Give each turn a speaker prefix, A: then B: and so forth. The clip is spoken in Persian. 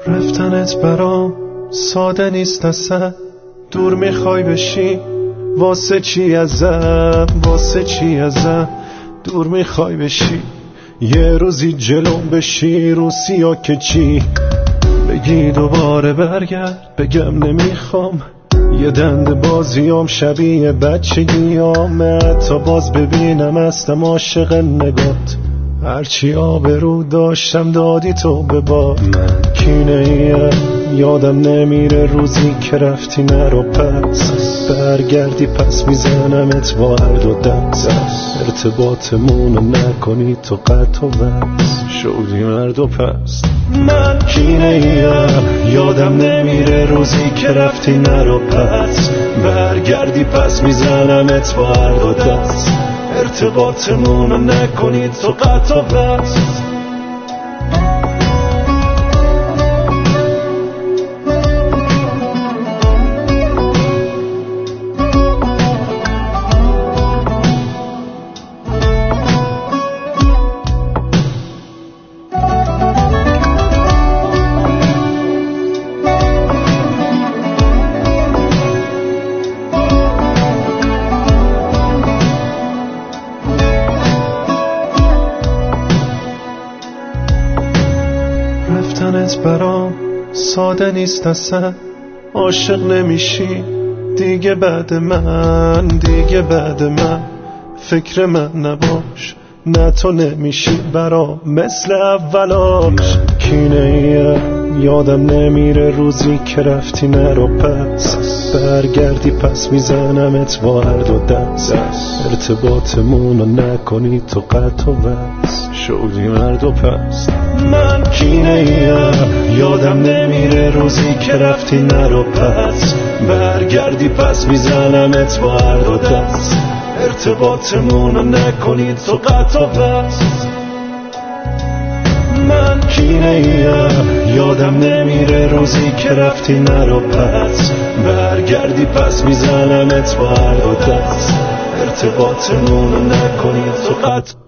A: رفتنت برام ساده نیست اصلا، دور میخوای بشی واسه چی ازم، واسه چی ازم دور میخوای بشی، یه روزی جلو بشی رو سیا که چی بگی دوباره برگرد، بگم نمیخوام، یه دند بازیام شبیه بچگیام، تا باز ببینم هستم عاشق نگات، هرچی آبرو داشتم دادی تو به باد، من کینه ایم یادم نمیره روزی که رفتی نرو پس، برگردی پس میزنمت با هر دو دست، ارتباطمونو نکنی تو قطع و بس، شدی مرد و پس، من کینه ایم یادم نمیره روزی که رفتی نرو پس، برگردی پس میزنمت با هر دو دست، ارتباطمونو نکنی تو قطع و بس. رفتنت برام ساده نیست اصلا، عاشق نمیشی دیگه بعد من، دیگه بعد من فکر من نباش، نه تو نمیشی برام مثل اولاش، کینه ایم یادم نمیره روزی که رفتی نرو پس، برگردی پس میزنمت با هر دو دست، ارتباطمونو نکنی تو قطع و بس، شدی مرد و پس، من کینه ایم یادم نمیره روزی که رفتی نرو پس، برگردی پس میزنمت با هر دو دست، ارتباطمونو نکنی تو قطع و بس، من کینه ایم یادم نمیره روزی که رفتی نرو پس، برگردی پس میزنمت با هر دو دست، ارتباطمونو نکنی تو قطع